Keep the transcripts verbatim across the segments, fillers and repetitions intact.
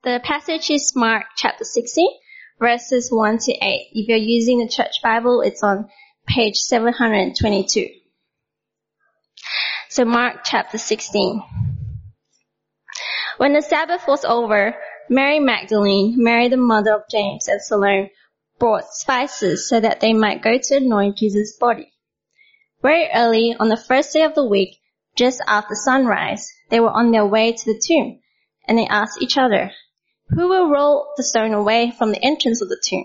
The passage is Mark chapter sixteen, verses one to eight. If you're using the church Bible, it's on page seven hundred twenty-two. So Mark chapter sixteen. When the Sabbath was over, Mary Magdalene, Mary the mother of James, and Salome brought spices so that they might go to anoint Jesus' body. Very early on the first day of the week, just after sunrise, they were on their way to the tomb, and they asked each other, "Who will roll the stone away from the entrance of the tomb?"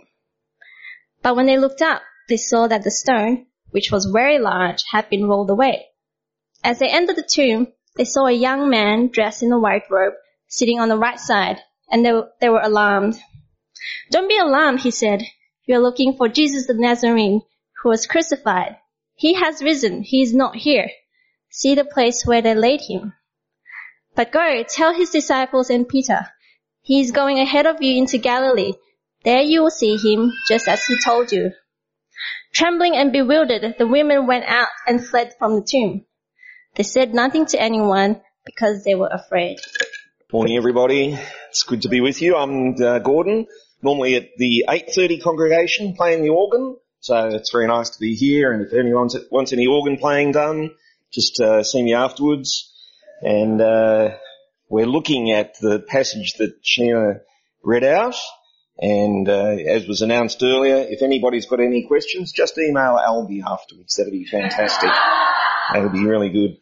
But when they looked up, they saw that the stone, which was very large, had been rolled away. As they entered the tomb, they saw a young man dressed in a white robe, sitting on the right side, and they, they were alarmed. "Don't be alarmed," he said. "You are looking for Jesus the Nazarene, who was crucified. He has risen. He is not here. See the place where they laid him. But go, tell his disciples and Peter, he is going ahead of you into Galilee. There you will see him, just as he told you." Trembling and bewildered, the women went out and fled from the tomb. They said nothing to anyone because they were afraid. Morning, everybody. It's good to be with you. I'm uh, Gordon, normally at the eight thirty congregation playing the organ, so it's very nice to be here. And if anyone wants any organ playing done, just uh, see me afterwards. And uh, we're looking at the passage that Sheena read out. And uh, as was announced earlier, if anybody's got any questions, just email Albie afterwards. That'd be fantastic. That would be really good.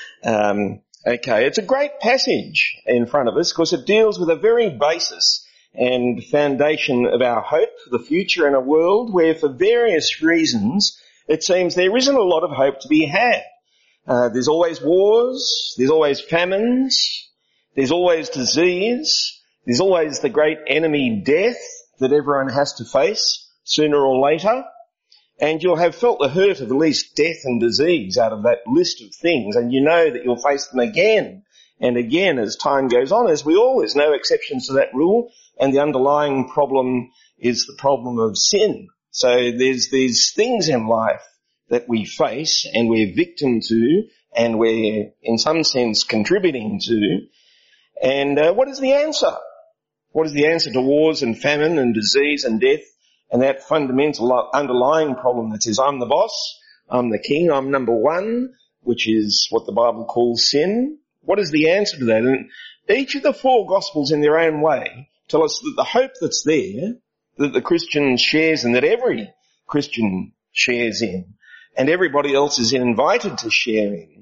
Um, okay, it's a great passage in front of us because it deals with a very basis and foundation of our hope for the future in a world where for various reasons it seems there isn't a lot of hope to be had. Uh, there's always wars, there's always famines, there's always disease, there's always the great enemy death that everyone has to face sooner or later. And you'll have felt the hurt of at least death and disease out of that list of things, and you know that you'll face them again and again as time goes on, as we always know exceptions to that rule, and the underlying problem is the problem of sin. So there's these things in life that we face and we're victim to and we're in some sense contributing to. And uh, what is the answer? What is the answer to wars and famine and disease and death? And that fundamental underlying problem that says, I'm the boss, I'm the king, I'm number one, which is what the Bible calls sin. What is the answer to that? And each of the four Gospels in their own way tell us that the hope that's there, that the Christian shares in, that every Christian shares in, and everybody else is invited to share in,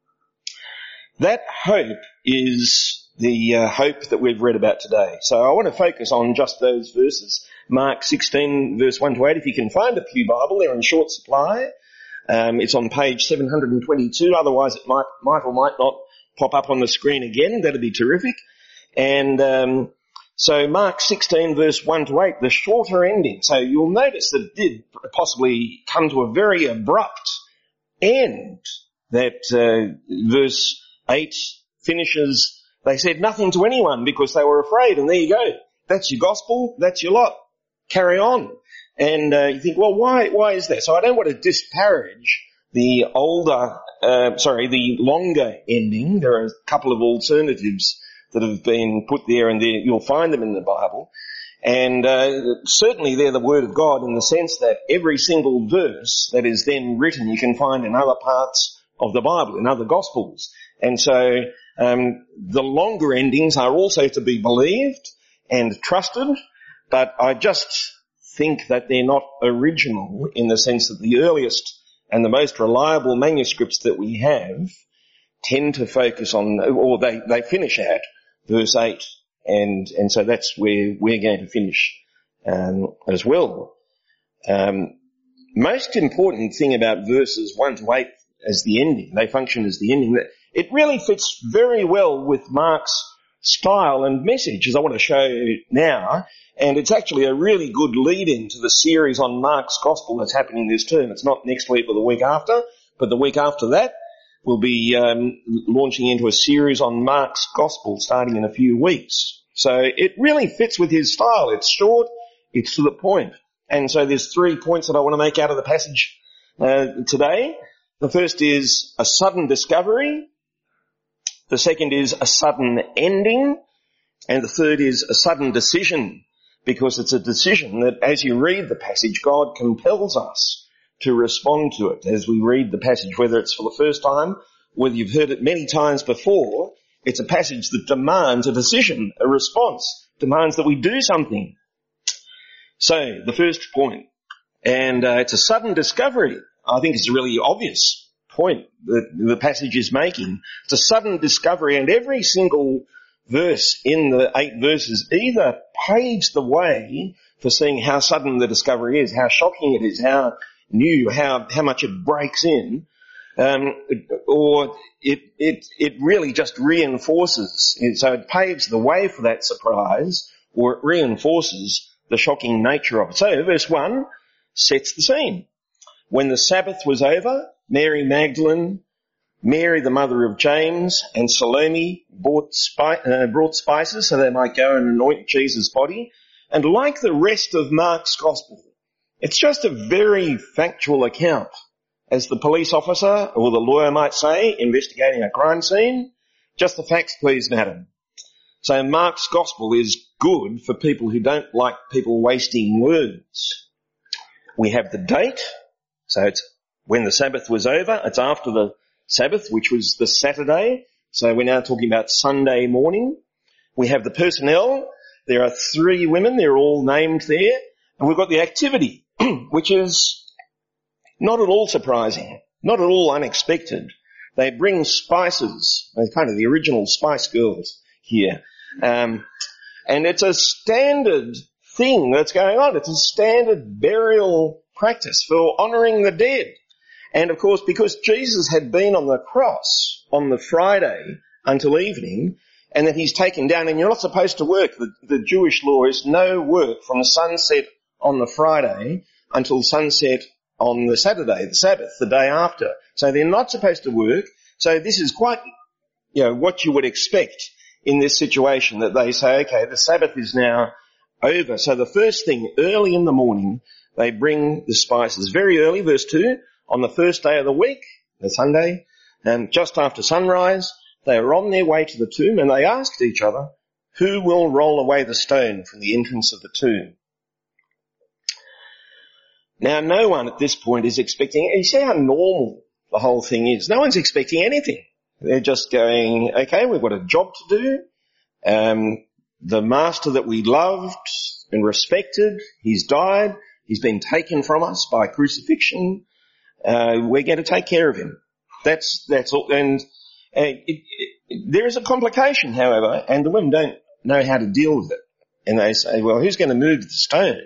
that hope is the uh, hope that we've read about today. So I want to focus on just those verses. Mark sixteen, verse one to eight. If you can find a Pew Bible, they're in short supply. Um, it's on page seven hundred twenty-two. Otherwise, it might, might or might not pop up on the screen again. That'd be terrific. And um, so Mark sixteen, verse one to eight, the shorter ending. So you'll notice that it did possibly come to a very abrupt end. That uh, verse eight finishes, they said nothing to anyone because they were afraid. And there you go. That's your gospel. That's your lot. Carry on. And uh, you think, well, why why is that? So I don't want to disparage the older, uh, sorry, the longer ending. There are a couple of alternatives that have been put there, and there, you'll find them in the Bible. And uh, certainly they're the Word of God in the sense that every single verse that is then written you can find in other parts of the Bible, in other Gospels. And so um, the longer endings are also to be believed and trusted, but I just think that they're not original in the sense that the earliest and the most reliable manuscripts that we have tend to focus on, or they, they finish at verse eight, and, and so that's where we're going to finish um, as well. Um, most important thing about verses one to eight as the ending, they function as the ending, it really fits very well with Mark's style and message, as I want to show you now. And it's actually a really good lead-in to the series on Mark's Gospel that's happening this term. It's not next week or the week after, but the week after that we'll be um, launching into a series on Mark's Gospel starting in a few weeks. So it really fits with his style. It's short, it's to the point. And so there's three points that I want to make out of the passage uh, today. The first is a sudden discovery. The second is a sudden ending. And the third is a sudden decision, because it's a decision that as you read the passage, God compels us to respond to it. As we read the passage, whether it's for the first time, whether you've heard it many times before, it's a passage that demands a decision, a response, demands that we do something. So, the first point, and uh, it's a sudden discovery. I think it's a really obvious point that the passage is making. It's a sudden discovery, and every single verse in the eight verses either paves the way for seeing how sudden the discovery is, how shocking it is, how new, how, how much it breaks in, um, or it, it, it really just reinforces. So it paves the way for that surprise, or it reinforces the shocking nature of it. So verse one sets the scene. When the Sabbath was over, Mary Magdalene, Mary the mother of James, and Salome bought, spi- uh, brought spices so they might go and anoint Jesus' body. And like the rest of Mark's gospel, it's just a very factual account. As the police officer, or the lawyer might say, investigating a crime scene, just the facts please, madam. So Mark's gospel is good for people who don't like people wasting words. We have the date, so it's when the Sabbath was over, it's after the Sabbath, which was the Saturday, so we're now talking about Sunday morning. We have the personnel, there are three women, they're all named there, and we've got the activity, which is not at all surprising, not at all unexpected. They bring spices, they're kind of the original Spice Girls here. Um, and it's a standard thing that's going on. It's a standard burial practice for honouring the dead. And of course, because Jesus had been on the cross on the Friday until evening, and that he's taken down, and you're not supposed to work. The, the Jewish law is no work from sunset on the Friday until sunset on the Saturday, the Sabbath, the day after. So they're not supposed to work. So this is quite, you know, what you would expect in this situation, that they say, okay, the Sabbath is now over. So the first thing, early in the morning, they bring the spices. Very early, verse two, on the first day of the week, the Sunday, and just after sunrise, they were on their way to the tomb, and they asked each other, who will roll away the stone from the entrance of the tomb? Now, no one at this point is expecting, you see how normal the whole thing is. No one's expecting anything. They're just going, okay, we've got a job to do. Um, the master that we loved and respected, he's died. He's been taken from us by crucifixion. Uh, we're going to take care of him. That's, that's all. And uh, it, it, there is a complication, however, and the women don't know how to deal with it. And they say, well, who's going to move the stone?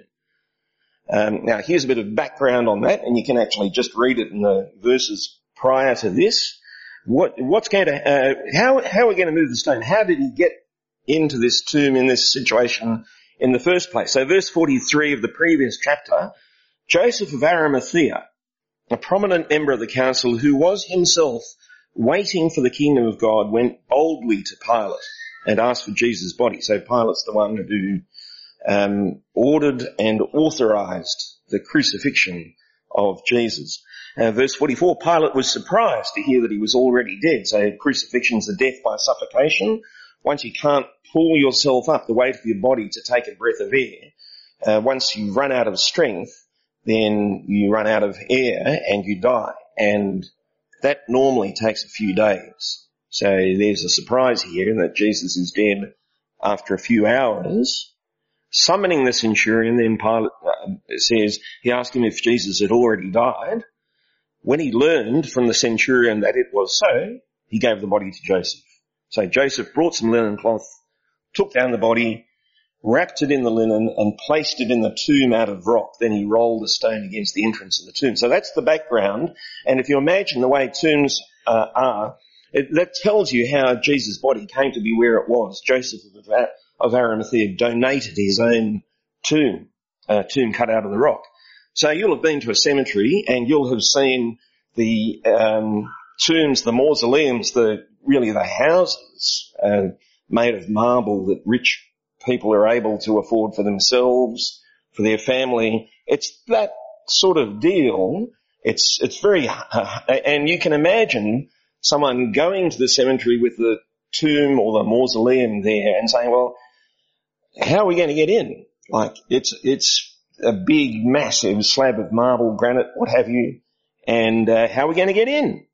Um, now, here's a bit of background on that, and you can actually just read it in the verses prior to this. What, what's going to, uh, how, how are we going to move the stone? How did he get into this tomb in this situation in the first place? So verse forty-three of the previous chapter, Joseph of Arimathea, a prominent member of the council who was himself waiting for the kingdom of God, went boldly to Pilate and asked for Jesus' body. So Pilate's the one who um, ordered and authorized the crucifixion of Jesus. Uh, verse forty-four, Pilate was surprised to hear that he was already dead. So crucifixion's the death by suffocation. Once you can't pull yourself up, the weight of your body to take a breath of air, uh, once you run out of strength, then you run out of air and you die. And that normally takes a few days. So there's a surprise here in that Jesus is dead after a few hours. Summoning the centurion, then Pilate uh, says, he asked him if Jesus had already died. When he learned from the centurion that it was so, he gave the body to Joseph. So Joseph brought some linen cloth, took down the body, wrapped it in the linen, and placed it in the tomb out of rock. Then he rolled a stone against the entrance of the tomb. So that's the background. And if you imagine the way tombs uh, are, it, that tells you how Jesus' body came to be where it was. Joseph of, of Arimathea donated his own tomb, a tomb cut out of the rock. So you'll have been to a cemetery and you'll have seen the um, tombs, the mausoleums, the really the houses uh, made of marble that rich people are able to afford for themselves, for their family. It's that sort of deal. It's it's very, uh, and you can imagine someone going to the cemetery with the tomb or the mausoleum there and saying, well, how are we going to get in? Like, it's, it's a big, massive slab of marble, granite, what have you, and uh, how are we going to get in?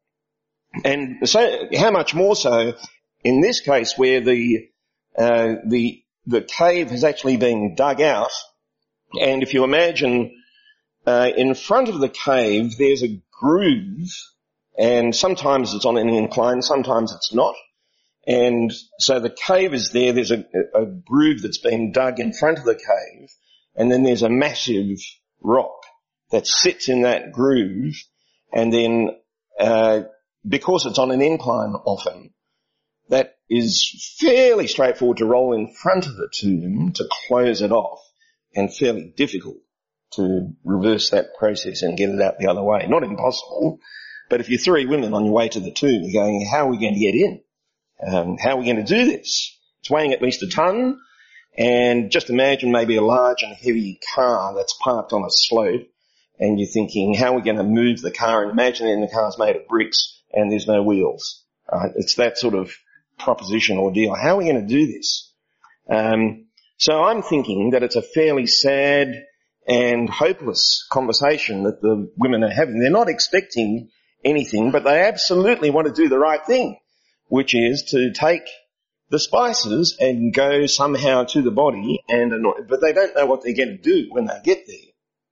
And so, how much more so in this case where the, uh, the, the cave has actually been dug out, and if you imagine, uh, in front of the cave there's a groove, and sometimes it's on an incline, sometimes it's not. And so the cave is there, there's a, a groove that's been dug in front of the cave, and then there's a massive rock that sits in that groove, and then, uh, because it's on an incline often, that is fairly straightforward to roll in front of the tomb to close it off, and fairly difficult to reverse that process and get it out the other way. Not impossible, but if you're three women on your way to the tomb, you're going, how are we going to get in? Um, how are we going to do this? It's weighing at least a ton, and just imagine maybe a large and heavy car that's parked on a slope, and you're thinking, how are we going to move the car? And imagine then the car's made of bricks and there's no wheels. Right? It's that sort of proposition or deal. How are we going to do this? Um, so I'm thinking that it's a fairly sad and hopeless conversation that the women are having. They're not expecting anything, but they absolutely want to do the right thing, which is to take the spices and go somehow to the body and annoy, but they don't know what they're going to do when they get there.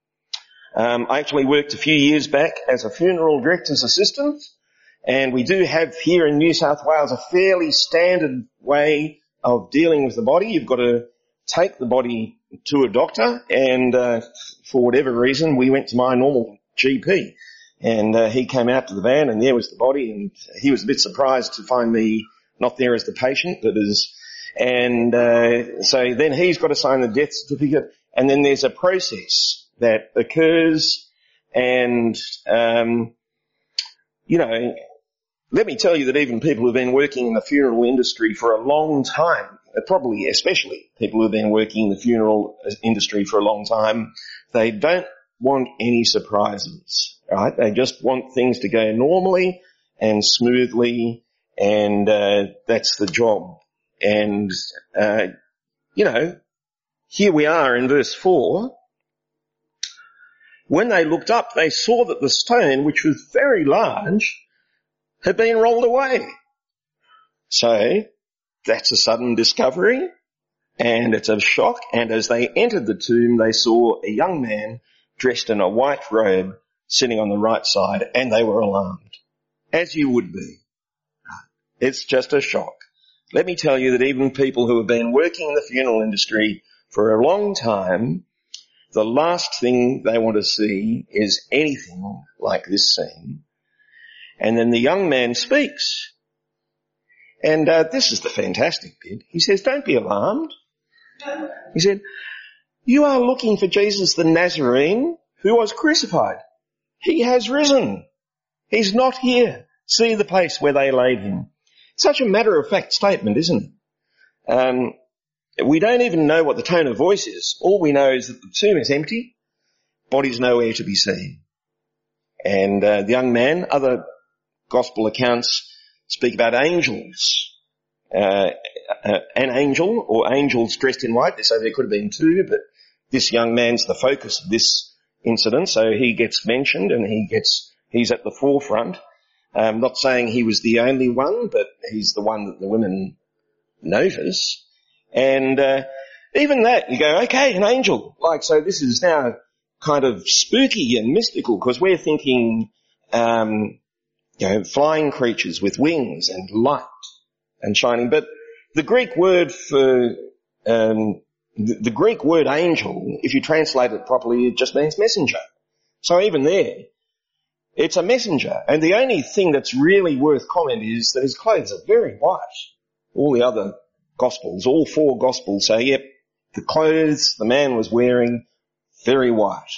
Um, I actually worked a few years back as a funeral director's assistant, and we do have here in New South Wales a fairly standard way of dealing with the body. You've got to take the body to a doctor, and uh, for whatever reason we went to my normal G P, and uh, he came out to the van and there was the body, and he was a bit surprised to find me not there as the patient, but as, and uh, so then he's got to sign the death certificate, and then there's a process that occurs, and um, you know, let me tell you that even people who've been working in the funeral industry for a long time, probably especially people who've been working in the funeral industry for a long time, they don't want any surprises, right? They just want things to go normally and smoothly, and uh, that's the job. And, uh, you know, here we are in verse four. When they looked up, they saw that the stone, which was very large, had been rolled away. So that's a sudden discovery, and it's a shock. And as they entered the tomb, they saw a young man dressed in a white robe sitting on the right side, and they were alarmed, as you would be. It's just a shock. Let me tell you that even people who have been working in the funeral industry for a long time, the last thing they want to see is anything like this scene. And then the young man speaks. And uh, this is the fantastic bit. He says, don't be alarmed. He said, you are looking for Jesus the Nazarene who was crucified. He has risen. He's not here. See the place where they laid him. Such a matter-of-fact statement, isn't it? Um, we don't even know what the tone of voice is. All we know is that the tomb is empty, body's nowhere to be seen. And uh, the young man, other gospel accounts speak about angels. Uh, uh, an angel, or angels dressed in white. They say there could have been two, but this young man's the focus of this incident, so he gets mentioned and he gets, he's at the forefront. I'm not saying he was the only one, but he's the one that the women notice. And uh, even that, you go, okay, an angel. Like, so this is now kind of spooky and mystical, because we're thinking, um, you know, flying creatures with wings and light and shining. But the Greek word for, um, the, the Greek word angel, if you translate it properly, it just means messenger. So even there, it's a messenger. And the only thing that's really worth comment is that his clothes are very white. All the other Gospels, all four Gospels say, yep, the clothes the man was wearing, very white.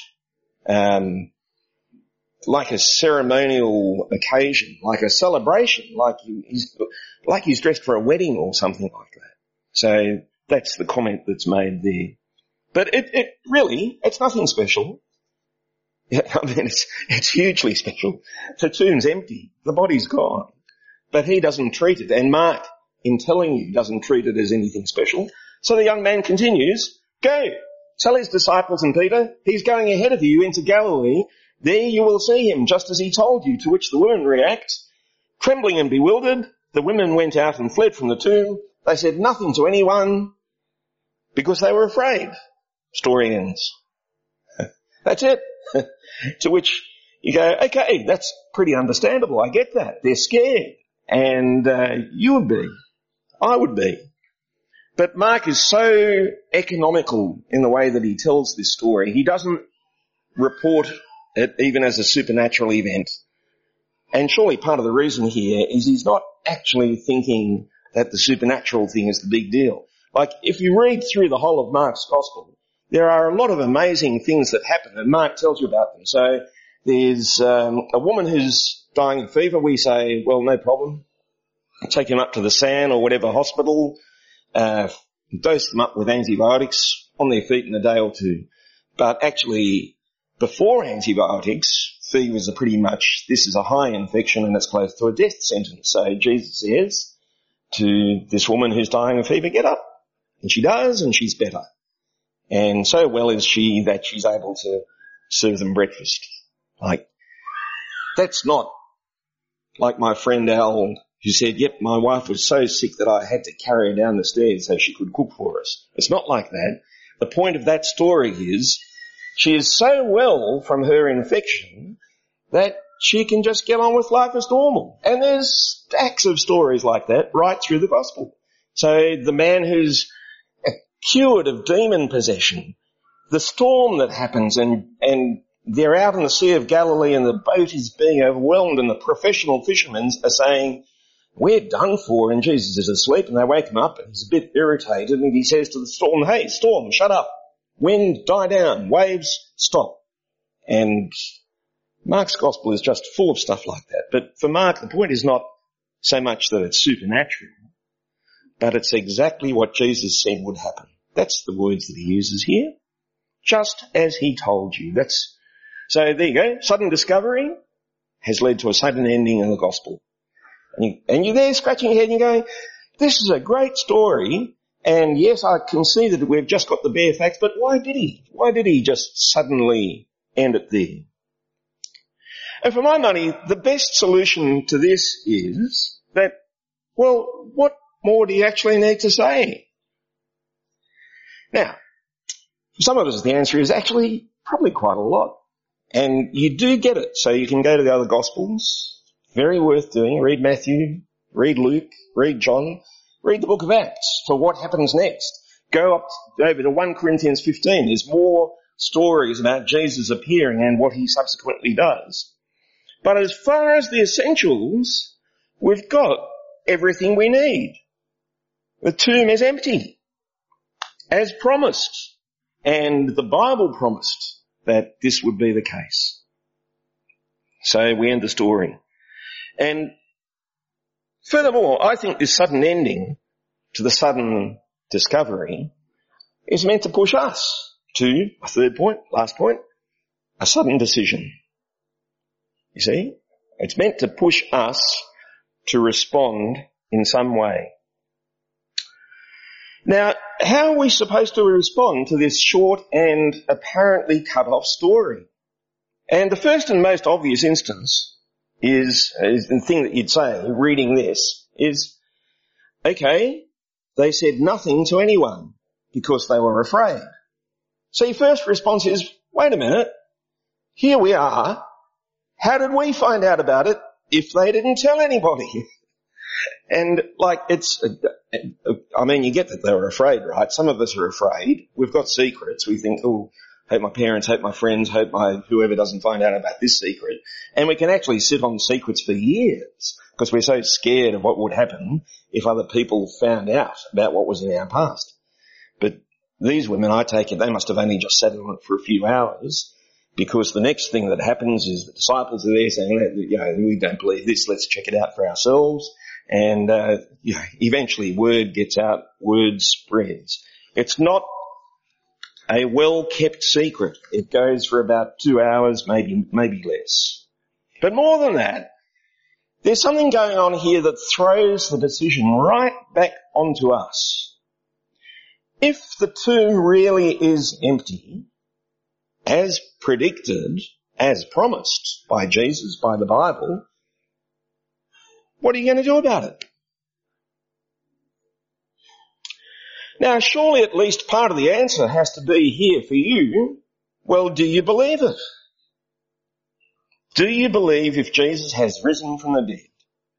Um, like a ceremonial occasion, like a celebration, like he, he's, like he's dressed for a wedding or something like that. So that's the comment that's made there. But it, it really, it's nothing special. I mean, it's, it's hugely special. The tomb's empty. The body's gone. But he doesn't treat it. And Mark, in telling you, doesn't treat it as anything special. So the young man continues, go, tell his disciples and Peter, he's going ahead of you into Galilee. There you will see him, just as he told you. To which the women react, trembling and bewildered. The women went out and fled from the tomb. They said nothing to anyone because they were afraid. Story ends. That's it. To which you go, okay, that's pretty understandable. I get that. They're scared. And uh, you would be. I would be. But Mark is so economical in the way that he tells this story. He doesn't report it even as a supernatural event. And surely part of the reason here is he's not actually thinking that the supernatural thing is the big deal. Like, if you read through the whole of Mark's Gospel, there are a lot of amazing things that happen, and Mark tells you about them. So there's um, a woman who's dying of fever. We say, well, no problem. Take him up to the San or whatever hospital, uh, dose them up with antibiotics, on their feet in a day or two. But actually, before antibiotics, fevers are pretty much, this is a high infection and it's close to a death sentence. So Jesus says to this woman who's dying of fever, get up. And she does, and she's better. And so well is she that she's able to serve them breakfast. Like, that's not like my friend Al, who said, yep, my wife was so sick that I had to carry her down the stairs so she could cook for us. It's not like that. The point of that story is she is so well from her infection that she can just get on with life as normal. And there's stacks of stories like that right through the Gospel. So the man who's cured of demon possession, the storm that happens and, and they're out in the Sea of Galilee and the boat is being overwhelmed and the professional fishermen are saying, we're done for, and Jesus is asleep, and they wake him up and he's a bit irritated and he says to the storm, hey, storm, shut up. Wind, die down. Waves, stop. And Mark's Gospel is just full of stuff like that. But for Mark, the point is not so much that it's supernatural, but it's exactly what Jesus said would happen. That's the words that he uses here. Just as he told you. That's, so there you go. Sudden discovery has led to a sudden ending in the Gospel. And, you, and you're there scratching your head and you're going, this is a great story. And yes, I can see that we've just got the bare facts, but why did he? Why did he just suddenly end it there? And for my money, the best solution to this is that, well, what more do you actually need to say? Now, for some of us, the answer is actually probably quite a lot. And you do get it. So you can go to the other Gospels. Very worth doing. Read Matthew, read Luke, read John, read the book of Acts for what happens next. Go up over to First Corinthians fifteen. There's more stories about Jesus appearing and what he subsequently does. But as far as the essentials, we've got everything we need. The tomb is empty, as promised. And the Bible promised that this would be the case. So we end the story. And furthermore, I think this sudden ending to the sudden discovery is meant to push us to a third point, last point, a sudden decision. You see? It's meant to push us to respond in some way. Now, how are we supposed to respond to this short and apparently cut off story? And the first and most obvious instance is, is the thing that you'd say, reading this, is, okay, they said nothing to anyone because they were afraid. So your first response is, wait a minute, here we are. How did we find out about it if they didn't tell anybody? And like it's, I mean, you get that they were afraid, right? Some of us are afraid. We've got secrets. We think, oh, hope my parents, hope my friends, hope my whoever doesn't find out about this secret. And we can actually sit on secrets for years because we're so scared of what would happen if other people found out about what was in our past. But these women, I take it, they must have only just sat on it for a few hours because the next thing that happens is the disciples are there saying, you know, we don't believe this, let's check it out for ourselves. And, uh, you know, eventually word gets out, word spreads. It's not a well-kept secret. It goes for about two hours, maybe, maybe less. But more than that, there's something going on here that throws the decision right back onto us. if the tomb really is empty, as predicted, as promised by Jesus, by the Bible, what are you going to do about it? Now, surely at least part of the answer has to be here for you. Well, do you believe it? Do you believe if Jesus has risen from the dead?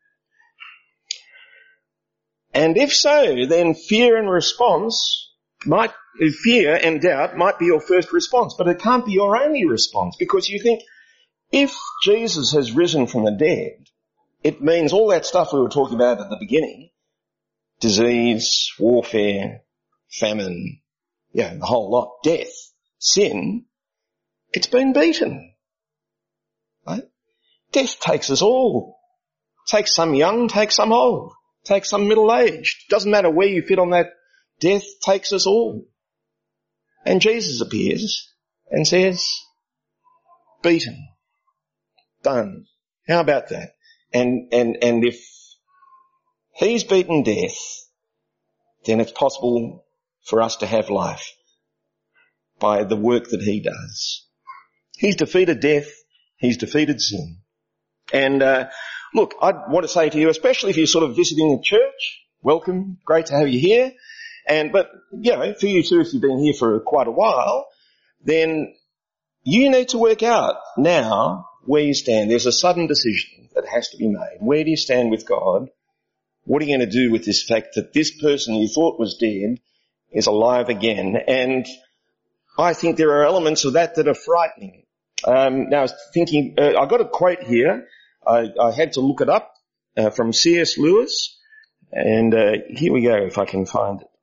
And if so, then fear and response might, fear and doubt might be your first response, but it can't be your only response, because you think, if Jesus has risen from the dead, it means all that stuff we were talking about at the beginning, disease, warfare, famine, yeah, the whole lot, death, sin, it's been beaten. Right? Death takes us all. Takes some young, takes some old, takes some middle-aged. Doesn't matter where you fit on that, death takes us all. And Jesus appears and says, beaten, done. How about that? And, and, and if he's beaten death, then it's possible for us to have life by the work that he does. He's defeated death. He's defeated sin. And, uh, look, I want to say to you, especially if you're sort of visiting a church, welcome. Great to have you here. And, but, you know, for you too, if you've been here for quite a while, then you need to work out now where you stand. There's a sudden decision that has to be made. Where do you stand with God? What are you going to do with this fact that this person you thought was dead is alive again? And I think there are elements of that that are frightening. Um, now I was thinking, uh, I got a quote here. I, I had to look it up uh, from C S Lewis, and uh, here we go if I can find it.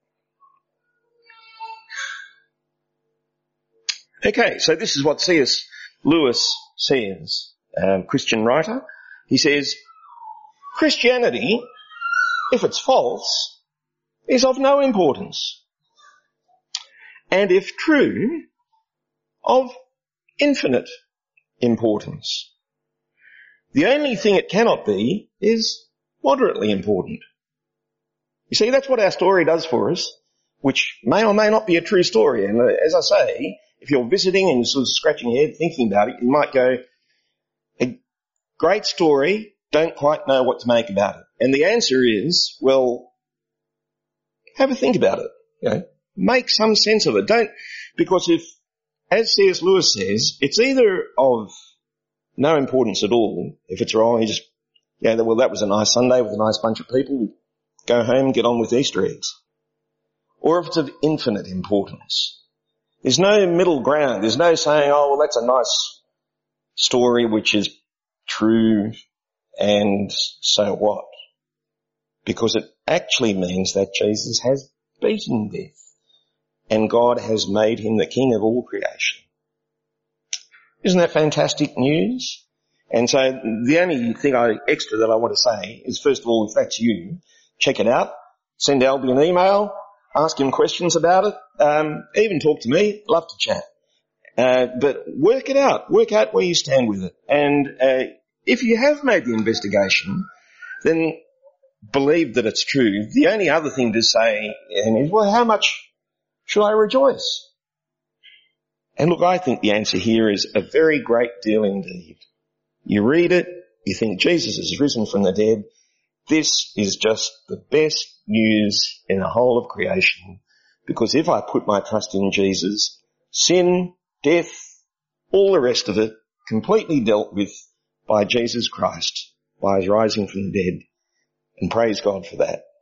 Okay, so this is what C S Lewis says, um, Christian writer. He says, Christianity, if it's false, is of no importance. And if true, of infinite importance. The only thing it cannot be is moderately important. You see, that's what our story does for us, which may or may not be a true story. And as I say, if you're visiting and you're sort of scratching your head thinking about it, you might go, a great story, don't quite know what to make about it. And the answer is, well, have a think about it. You know, make some sense of it. Don't, because if, as C S Lewis says, it's either of no importance at all. If it's wrong, you just, yeah, well, that was a nice Sunday with a nice bunch of people. Go home, get on with Easter eggs. Or if it's of infinite importance. There's no middle ground. There's no saying, oh, well, that's a nice story which is true and so what? Because it actually means that Jesus has beaten death and God has made him the King of all creation. Isn't that fantastic news? And so the only thing I, extra that I want to say is, first of all, if that's you, check it out. Send Albie an email. Ask him questions about it. Um, even talk to me. Love to chat. Uh, but work it out. Work out where you stand with it. And uh, if you have made the investigation, then believe that it's true. The only other thing to say is, well, how much should I rejoice? And look, I think the answer here is a very great deal indeed. You read it, you think Jesus has risen from the dead. This is just the best news in the whole of creation, because if I put my trust in Jesus, sin, death, all the rest of it, completely dealt with by Jesus Christ, by his rising from the dead, and praise God for that.